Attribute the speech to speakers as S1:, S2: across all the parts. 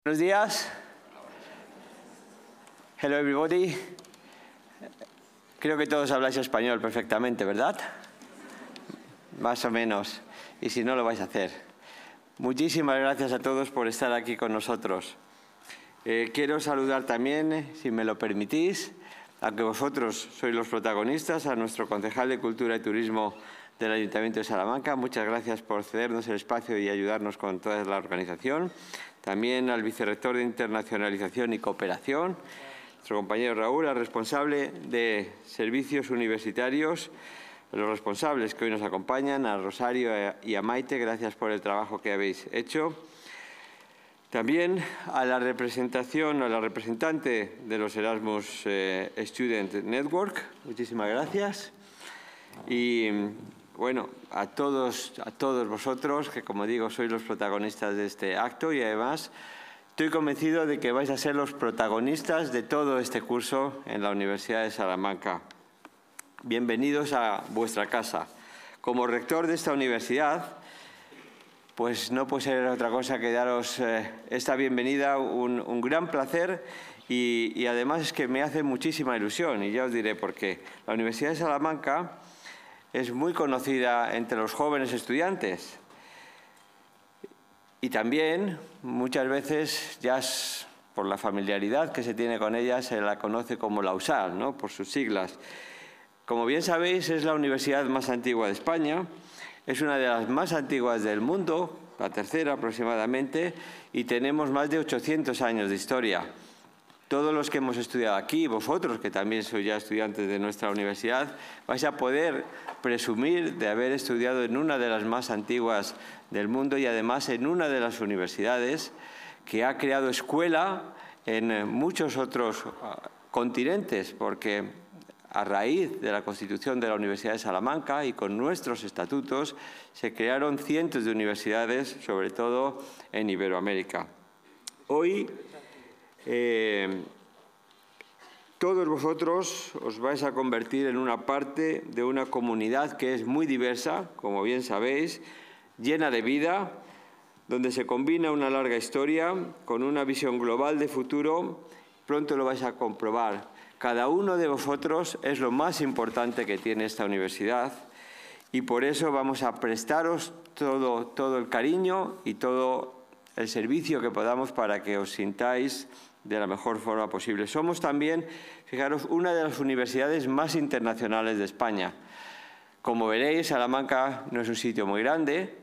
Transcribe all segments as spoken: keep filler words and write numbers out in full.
S1: Buenos días. Hello everybody. Creo que todos habláis español perfectamente, ¿verdad? Más o menos. Y si no, lo vais a hacer. Muchísimas gracias a todos por estar aquí con nosotros. Eh, quiero saludar también, si me lo permitís, a que vosotros sois los protagonistas, a nuestro concejal de Cultura y Turismo del Ayuntamiento de Salamanca. Muchas gracias por cedernos el espacio y ayudarnos con toda la organización. También al vicerrector de Internacionalización y Cooperación, nuestro compañero Raúl, al responsable de Servicios Universitarios, a los responsables que hoy nos acompañan, a Rosario y a Maite, gracias por el trabajo que habéis hecho. También a la representación, a la representante de los Erasmus eh, Student Network, muchísimas gracias. Y bueno, a todos, a todos vosotros, que como digo, sois los protagonistas de este acto y además estoy convencido de que vais a ser los protagonistas de todo este curso en la Universidad de Salamanca. Bienvenidos a vuestra casa. Como rector de esta universidad, pues no puede ser otra cosa que daros eh, esta bienvenida, un, un gran placer y, y además es que me hace muchísima ilusión y ya os diré por qué. La Universidad de Salamanca es muy conocida entre los jóvenes estudiantes y también muchas veces, ya es por la familiaridad que se tiene con ella, se la conoce como la U S A L, ¿no? Por sus siglas. Como bien sabéis, es la universidad más antigua de España, es una de las más antiguas del mundo, la tercera aproximadamente, y tenemos más de ochocientos años de historia. Todos los que hemos estudiado aquí, vosotros que también sois ya estudiantes de nuestra universidad, vais a poder presumir de haber estudiado en una de las más antiguas del mundo y además en una de las universidades que ha creado escuela en muchos otros continentes, porque a raíz de la constitución de la Universidad de Salamanca y con nuestros estatutos se crearon cientos de universidades, sobre todo en Iberoamérica. Hoy Eh, todos vosotros os vais a convertir en una parte de una comunidad que es muy diversa, como bien sabéis, llena de vida, donde se combina una larga historia con una visión global de futuro. Pronto lo vais a comprobar. Cada uno de vosotros es lo más importante que tiene esta universidad y por eso vamos a prestaros todo, todo el cariño y todo el servicio que podamos para que os sintáis de la mejor forma posible. Somos también, fijaros, una de las universidades más internacionales de España. Como veréis, Salamanca no es un sitio muy grande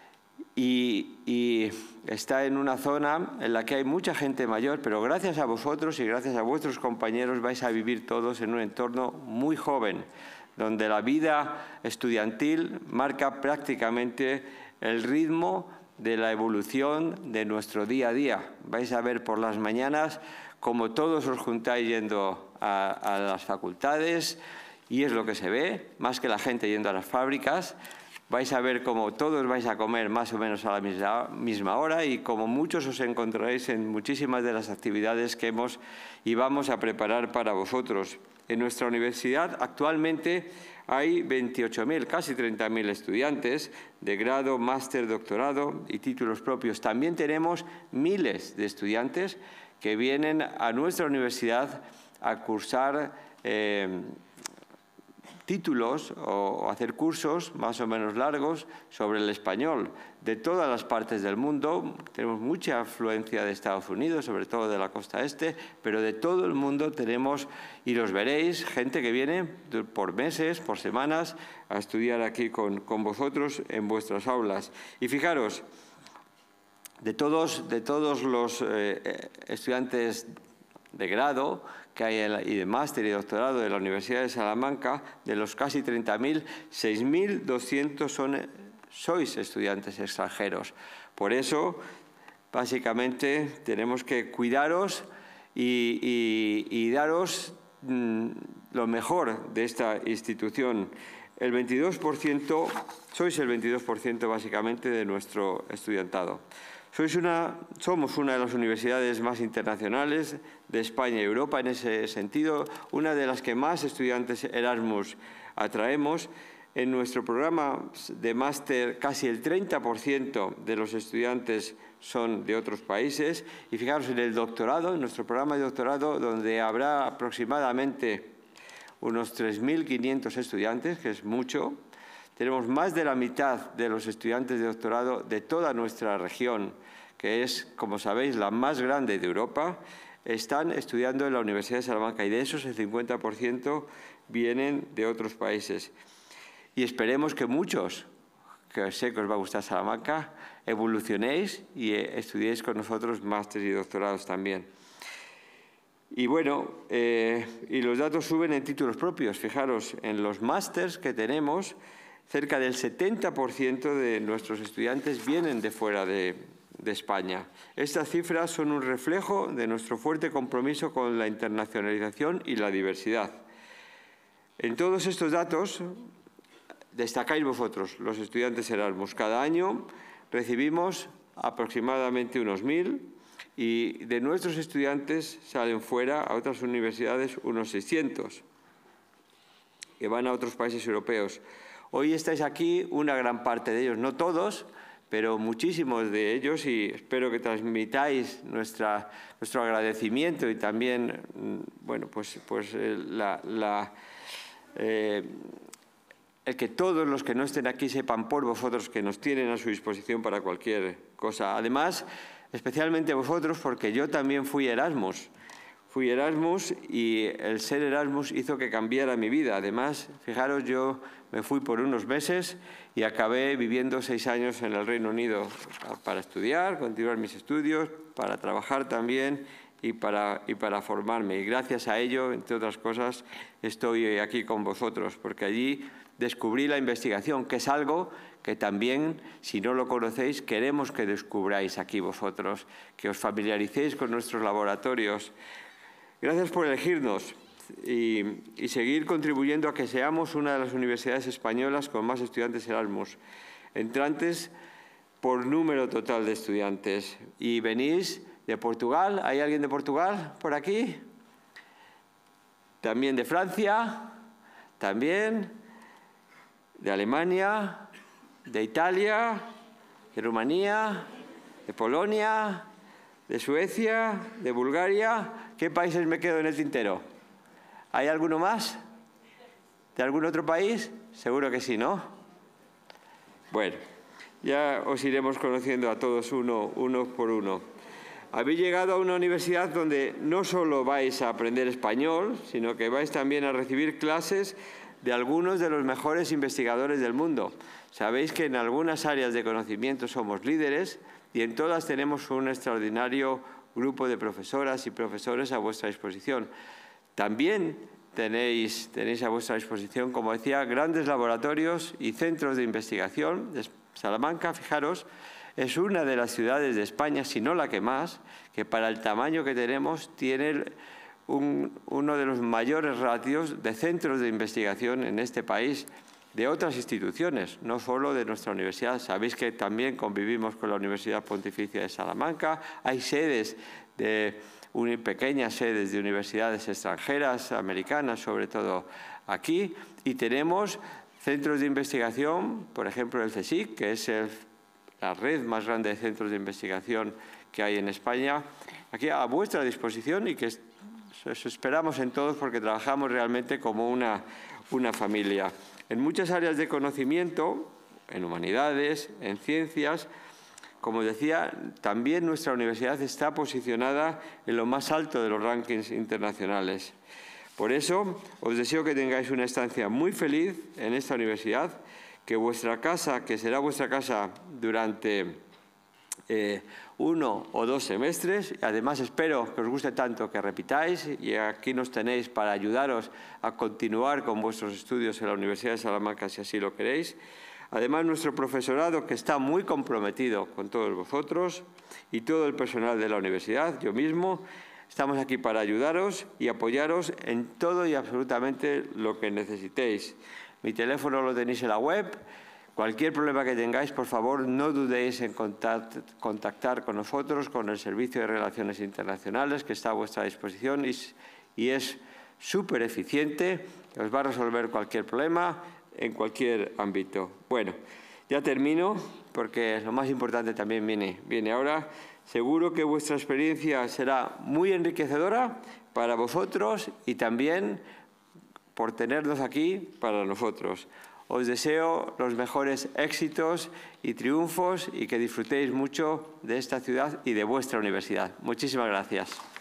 S1: y, y está en una zona en la que hay mucha gente mayor, pero gracias a vosotros y gracias a vuestros compañeros vais a vivir todos en un entorno muy joven, donde la vida estudiantil marca prácticamente el ritmo de la evolución de nuestro día a día. Vais a ver por las mañanas como todos os juntáis yendo a, a las facultades y es lo que se ve, más que la gente yendo a las fábricas. Vais a ver cómo todos vais a comer más o menos a la misma, misma hora y como muchos os encontraréis en muchísimas de las actividades que hemos y vamos a preparar para vosotros. En nuestra universidad actualmente hay veintiocho mil, casi treinta mil estudiantes de grado, máster, doctorado y títulos propios. También tenemos miles de estudiantes que vienen a nuestra universidad a cursar eh, títulos o hacer cursos más o menos largos sobre el español de todas las partes del mundo. Tenemos mucha afluencia de Estados Unidos, sobre todo de la costa este, pero de todo el mundo tenemos, y los veréis, gente que viene por meses, por semanas, a estudiar aquí con, con vosotros en vuestras aulas. Y fijaros, de todos, de todos los eh, estudiantes de grado que hay y de máster y doctorado de la Universidad de Salamanca, de los casi treinta mil, seis mil doscientos son, sois estudiantes extranjeros. Por eso, básicamente, tenemos que cuidaros y, y, y daros mmm, lo mejor de esta institución. El veintidós por ciento, sois el veintidós por ciento básicamente de nuestro estudiantado. Sois una, somos una de las universidades más internacionales de España y Europa en ese sentido, una de las que más estudiantes Erasmus atraemos. En nuestro programa de máster casi el treinta por ciento de los estudiantes son de otros países. Y fijaros en el doctorado, en nuestro programa de doctorado, donde habrá aproximadamente unos tres mil quinientos estudiantes, que es mucho. Tenemos más de la mitad de los estudiantes de doctorado de toda nuestra región, que es, como sabéis, la más grande de Europa, están estudiando en la Universidad de Salamanca, y de esos el cincuenta por ciento vienen de otros países. Y esperemos que muchos, que sé que os va a gustar Salamanca, evolucionéis y estudiéis con nosotros másteres y doctorados también. Y bueno, eh, y los datos suben en títulos propios. Fijaros, en los másters que tenemos, cerca del setenta por ciento de nuestros estudiantes vienen de fuera de, de España. Estas cifras son un reflejo de nuestro fuerte compromiso con la internacionalización y la diversidad. En todos estos datos destacáis vosotros, los estudiantes Erasmus. Cada año recibimos aproximadamente unos mil, y de nuestros estudiantes salen fuera a otras universidades unos seiscientos, que van a otros países europeos. Hoy estáis aquí una gran parte de ellos, no todos, pero muchísimos de ellos, y espero que transmitáis nuestra, nuestro agradecimiento y también, bueno, pues, pues la... la eh, el que todos los que no estén aquí sepan por vosotros que nos tienen a su disposición para cualquier cosa. Además, especialmente vosotros, porque yo también fui Erasmus. Fui Erasmus y el ser Erasmus hizo que cambiara mi vida. Además, fijaros, yo me fui por unos meses y acabé viviendo seis años en el Reino Unido para estudiar, continuar mis estudios, para trabajar también y para, y para formarme. Y gracias a ello, entre otras cosas, estoy aquí con vosotros, porque allí descubrí la investigación, que es algo que también, si no lo conocéis, queremos que descubráis aquí vosotros, que os familiaricéis con nuestros laboratorios. Gracias por elegirnos y, y seguir contribuyendo a que seamos una de las universidades españolas con más estudiantes Erasmus, entrantes por número total de estudiantes. Y venís de Portugal. ¿Hay alguien de Portugal por aquí? También de Francia, también de Alemania, de Italia, de Rumanía, de Polonia, de Suecia, de Bulgaria. ¿Qué países me quedo en el tintero? ¿Hay alguno más? ¿De algún otro país? Seguro que sí, ¿no? Bueno, ya os iremos conociendo a todos uno, uno por uno. Habéis llegado a una universidad donde no solo vais a aprender español, sino que vais también a recibir clases de algunos de los mejores investigadores del mundo. Sabéis que en algunas áreas de conocimiento somos líderes y en todas tenemos un extraordinario grupo de profesoras y profesores a vuestra disposición. También tenéis, tenéis a vuestra disposición, como decía, grandes laboratorios y centros de investigación. Salamanca, fijaros, es una de las ciudades de España, si no la que más, que para el tamaño que tenemos tiene un, uno de los mayores ratios de centros de investigación en este país, de otras instituciones, no solo de nuestra universidad. Sabéis que también convivimos con la Universidad Pontificia de Salamanca. Hay sedes, de, pequeñas sedes de universidades extranjeras, americanas, sobre todo aquí. Y tenemos centros de investigación, por ejemplo el CSIC, que es el, la red más grande de centros de investigación que hay en España, aquí a vuestra disposición, y que os esperamos en todos porque trabajamos realmente como una, una familia. En muchas áreas de conocimiento, en humanidades, en ciencias, como decía, también nuestra universidad está posicionada en lo más alto de los rankings internacionales. Por eso, os deseo que tengáis una estancia muy feliz en esta universidad, que vuestra casa, que será vuestra casa durante eh, uno o dos semestres. Además, espero que os guste tanto que repitáis, y aquí nos tenéis para ayudaros a continuar con vuestros estudios en la Universidad de Salamanca, si así lo queréis. Además, nuestro profesorado, que está muy comprometido con todos vosotros, y todo el personal de la universidad, yo mismo, estamos aquí para ayudaros y apoyaros en todo y absolutamente lo que necesitéis. Mi teléfono lo tenéis en la web. Cualquier problema que tengáis, por favor, no dudéis en contactar con nosotros, con el Servicio de Relaciones Internacionales, que está a vuestra disposición y, y es súper eficiente, os va a resolver cualquier problema. en cualquier ámbito. Bueno, ya termino, porque lo más importante también viene, viene ahora. Seguro que vuestra experiencia será muy enriquecedora para vosotros y también por tenernos aquí para nosotros. Os deseo los mejores éxitos y triunfos y que disfrutéis mucho de esta ciudad y de vuestra universidad. Muchísimas gracias.